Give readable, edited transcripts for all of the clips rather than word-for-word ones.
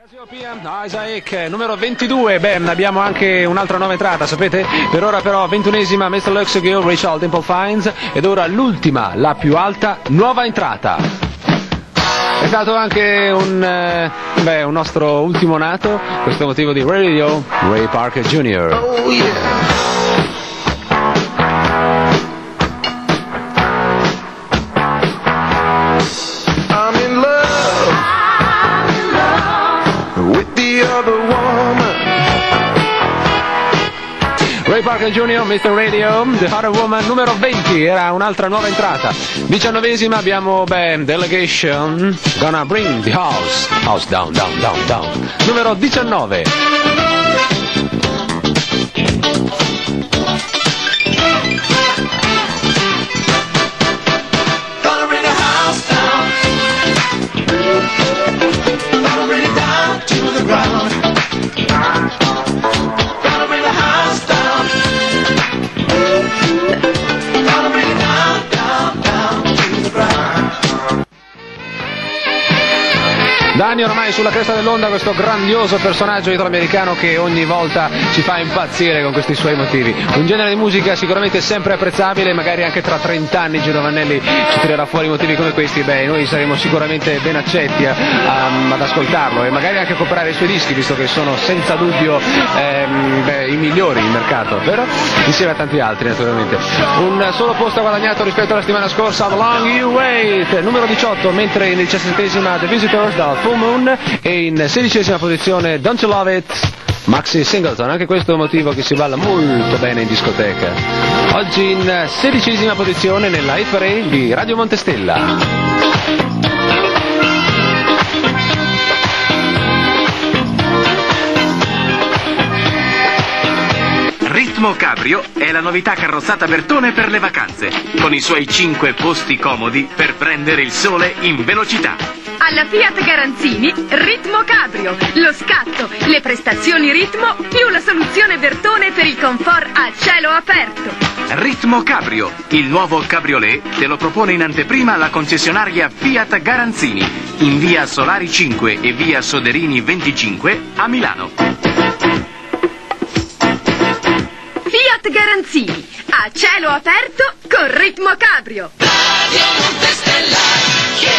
Casiopia, Isaac, numero 22, abbiamo anche un'altra nuova entrata, sapete? Per ora però 21esima, Mr. Luxury, Rachel Dimple Fines, ed ora l'ultima, la più alta, nuova entrata. È stato anche un nostro ultimo nato, questo motivo di Radio, Ray Parker Jr. Oh yeah. Ray Parker Jr., Mr. Radio, The Harder Woman, numero 20, era un'altra nuova entrata. 19esima abbiamo Delegation, Gonna Bring the House Down, Down, Down, Down. Numero 19. Da anni ormai sulla cresta dell'onda questo grandioso personaggio italoamericano che ogni volta ci fa impazzire con questi suoi motivi. Un genere di musica sicuramente sempre apprezzabile, magari anche tra 30 anni Gino Vannelli ci tirerà fuori motivi come questi, noi saremo sicuramente ben accetti ad ascoltarlo e magari anche a comprare i suoi dischi, visto che sono senza dubbio i migliori in mercato, vero? Insieme a tanti altri naturalmente. Un solo posto guadagnato rispetto alla settimana scorsa, How Long You Wait, numero 18, mentre in 17esima The Visitors dal Full Moon e in 16esima posizione Don't You Love It, Maxi Singleton, anche questo è un motivo che si balla molto bene in discoteca. Oggi in 16esima posizione nella hit parade di Radio Montestella. Ritmo Cabrio è la novità carrozzata Bertone per le vacanze, con i suoi 5 posti comodi per prendere il sole in velocità. Alla Fiat Garanzini, Ritmo Cabrio, lo scatto, le prestazioni ritmo più la soluzione Bertone per il comfort a cielo aperto. Ritmo Cabrio, il nuovo cabriolet, te lo propone in anteprima la concessionaria Fiat Garanzini, in via Solari 5 e via Soderini 25 a Milano. Fiat Garanzini, a cielo aperto con Ritmo Cabrio. Radio Montestella.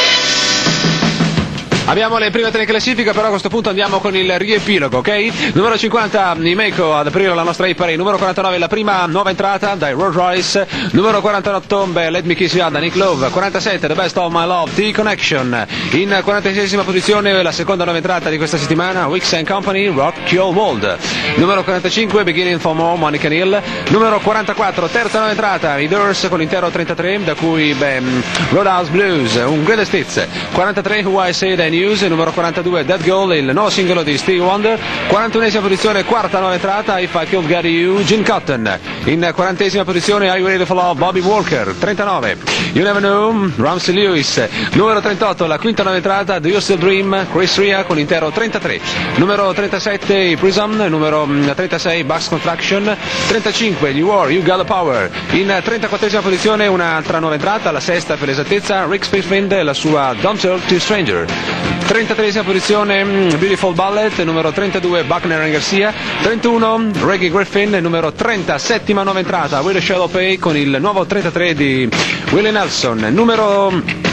Abbiamo le prime 3 in classifica, però a questo punto andiamo con il riepilogo, ok? Numero 50, Imeco ad aprire la nostra hit parade. Numero 49, la prima nuova entrata dai Rolls Royce. Numero 48, Let Me Kiss You da Nick Love. 47, The Best of My Love, T-Connection. In 46esima posizione, la seconda nuova entrata di questa settimana, Wicks & Company, Rock Your World. Numero 45, Beginning for More, Monica Neal. Numero 44, terza nuova entrata, i Doors con l'intero 33, da cui Roadhouse Blues, un Greatest Hits. 43, Who I Say That News, numero 42 Dead Girl, il nuovo singolo di Stevie Wonder. 41esima posizione, quarta nuova entrata, If I Could Get You, Gene Cotton. In 40esima posizione, Are You Ready for Love, Bobby Walker. 39, You Never Know, Ramsey Lewis. Numero 38, la quinta nuova entrata, Do You Still Dream, Chris Rea con l'intero 33. Numero 37, Prism. Numero 36, Bucks Contraction. 35, You Are, You Got the Power. In 34esima posizione, un'altra nuova entrata, la sesta per l'esattezza, Rick Springfield, la sua Don't Talk to Stranger. 33esima posizione, Beautiful Ballet. Numero 32, Buckner and Garcia. 31, Reggie Griffin. Numero 37, nuova entrata, Will Shadow Pay con il nuovo 33 di Willie Nelson. Numero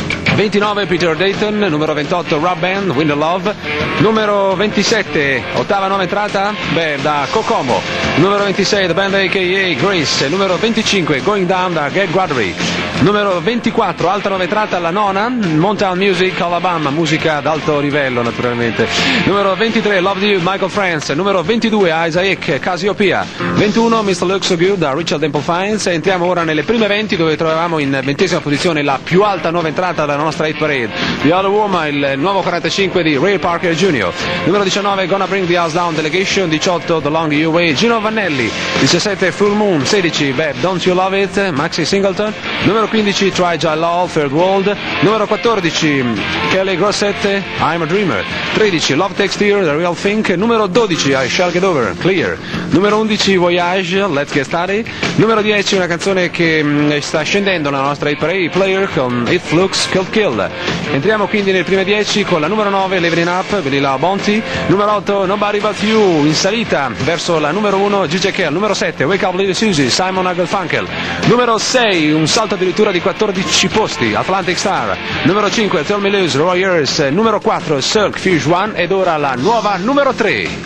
29, Peter Dayton. Numero 28, Rob Band, Wind of Love. Numero 27, ottava nuova entrata, da Kokomo. Numero 26, The Band a.k.a. Grace. Numero 25, Going Down da Gag Guadry. Numero 24, altra nuova entrata, la nona, Mountain Music, Alabama, musica d'alto livello naturalmente. Numero 23, Love You, Michael France. Numero 22, Isaac, Casiopia. 21, Mr. Looks So Good da Richard Dimple Fines. Entriamo ora nelle prime 20, dove trovavamo in 20esima posizione la più alta nuova entrata della nostra hit parade, The Other Woman, il nuovo 45 di Ray Parker Jr. Numero 19, Gonna Bring the House Down, Delegation. 18, The Long You Way, Gino Vannelli. 17, Full Moon. 16, Don't You Love It, Maxi Singleton. Numero 15, Try Jai Love, Third World. Numero 14, Kelly Grosset, I'm a Dreamer. 13, Love Takes Tear, The Real Thing. Numero 12, I Shall Get Over, Clear. Numero 11, Voyage, Let's Get Started. Numero 10, una canzone che sta scendendo nella nostra hit parade, Player con It Looks Cult Kill. Entriamo quindi nel prime 10 con la numero 9, Leveling Up, Vanilla Bounty, numero 8, Nobody But You, in salita verso la numero 1, DJ Kill, numero 7, Wake Up Little Susie, Simon Garfunkel, numero 6, un salto addirittura di 14 posti, Atlantic Star, numero 5, Tell Me Loose, Roy Ayers, numero 4, Cirque, Fuse One, ed ora la nuova numero 3.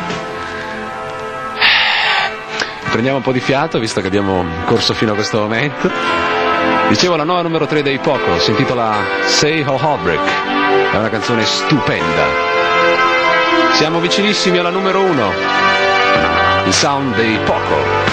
Prendiamo un po' di fiato, visto che abbiamo corso fino a questo momento. Dicevo, la nuova numero 3 dei Poco si intitola Say How Heartbreak. È una canzone stupenda. Siamo vicinissimi alla numero 1. Il sound dei Poco.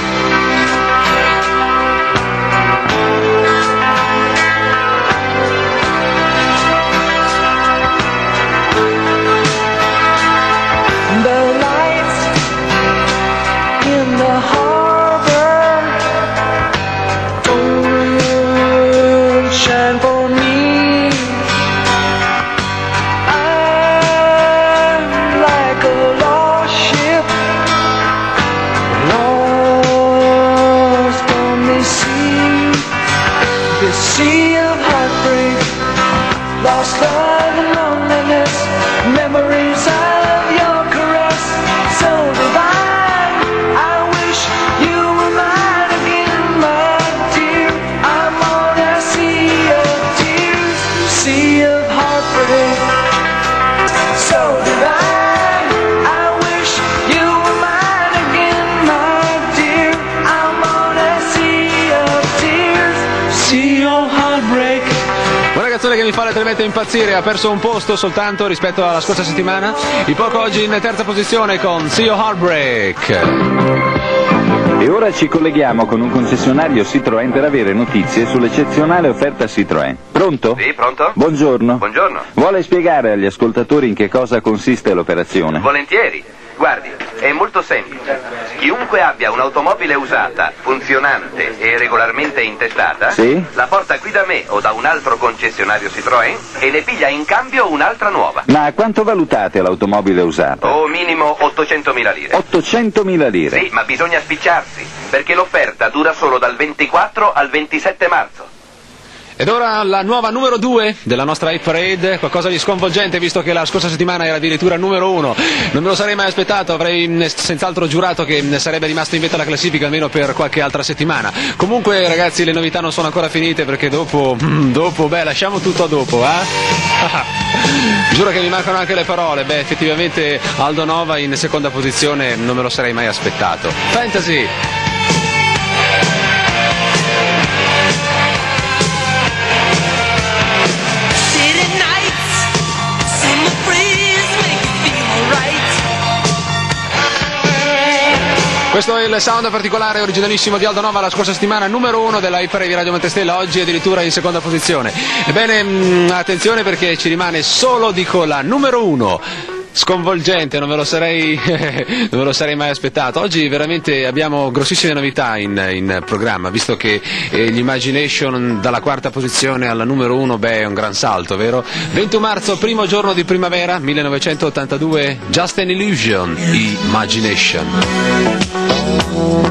Che mi fa letteralmente impazzire, ha perso un posto soltanto rispetto alla scorsa settimana. I Poco oggi in terza posizione con See Your Heartbreak. E ora ci colleghiamo con un concessionario Citroën per avere notizie sull'eccezionale offerta Citroën. Pronto? Sì, pronto? Buongiorno. Buongiorno. Vuole spiegare agli ascoltatori in che cosa consiste l'operazione? Volentieri. Guardi, è molto semplice. Chiunque abbia un'automobile usata, funzionante e regolarmente intestata, sì? La porta qui da me o da un altro concessionario Citroën e ne piglia in cambio un'altra nuova. Ma quanto valutate l'automobile usata? O minimo 800.000 lire. 800.000 lire? Sì, ma bisogna spicciarsi, perché l'offerta dura solo dal 24 al 27 marzo. Ed ora la nuova numero 2 della nostra Hit Parade, qualcosa di sconvolgente visto che la scorsa settimana era addirittura numero 1. Non me lo sarei mai aspettato, avrei senz'altro giurato che sarebbe rimasto in vetta alla classifica almeno per qualche altra settimana. Comunque ragazzi, le novità non sono ancora finite perché dopo, lasciamo tutto a dopo, Giuro che mi mancano anche le parole. Effettivamente Aldo Nova in seconda posizione non me lo sarei mai aspettato. Fantasy. Questo è il sound particolare originalissimo di Aldo Nova la scorsa settimana, numero 1 della Hit Parade di Radio Montestella, oggi addirittura in seconda posizione. Ebbene, attenzione perché ci rimane solo, dico, la numero 1. Sconvolgente, non me lo sarei mai aspettato. Oggi veramente abbiamo grossissime novità in programma, visto che gli Imagination dalla quarta posizione alla numero 1, è un gran salto, vero? 21 marzo, primo giorno di primavera 1982, Just an Illusion, Imagination.